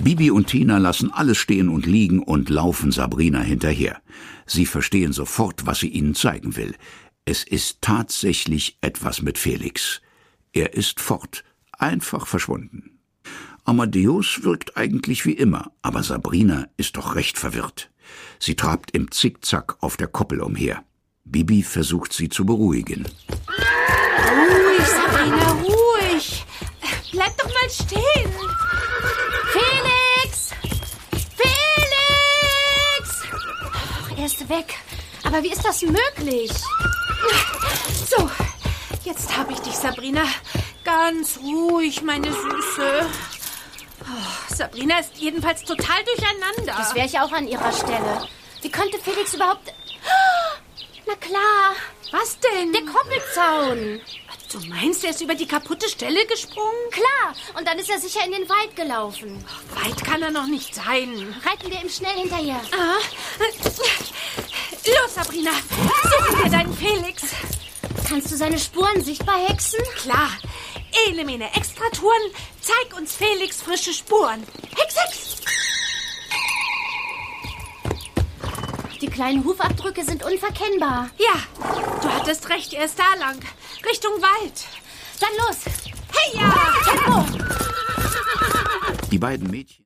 Bibi und Tina lassen alles stehen und liegen und laufen Sabrina hinterher. Sie verstehen sofort, was sie ihnen zeigen will. Es ist tatsächlich etwas mit Felix. Er ist fort, einfach verschwunden. Amadeus wirkt eigentlich wie immer, aber Sabrina ist doch recht verwirrt. Sie trabt im Zickzack auf der Koppel umher. Bibi versucht sie zu beruhigen. Ruhig, Sabrina, ruhig. Bleib doch mal stehen. Felix! Felix! Ach, er ist weg. Aber wie ist das möglich? So, jetzt habe ich dich, Sabrina. Ganz ruhig, meine Süße. Oh, Sabrina ist jedenfalls total durcheinander. Das wäre ich auch an ihrer Stelle. Wie könnte Felix überhaupt... Na klar. Was denn? Der Koppelzaun. Du meinst, er ist über die kaputte Stelle gesprungen? Klar. Und dann ist er sicher in den Wald gelaufen. Weit kann er noch nicht sein. Reiten wir ihm schnell hinterher. Los, Sabrina. Suchen wir deinen Felix. Kannst du seine Spuren sichtbar hexen? Klar. Elemene Extratouren. Zeig uns Felix frische Spuren. Hex, hex. Die kleinen Hufabdrücke sind unverkennbar. Ja, du hattest recht, er ist da lang. Richtung Wald. Dann los. Hey, ja! Tempo! Die beiden Mädchen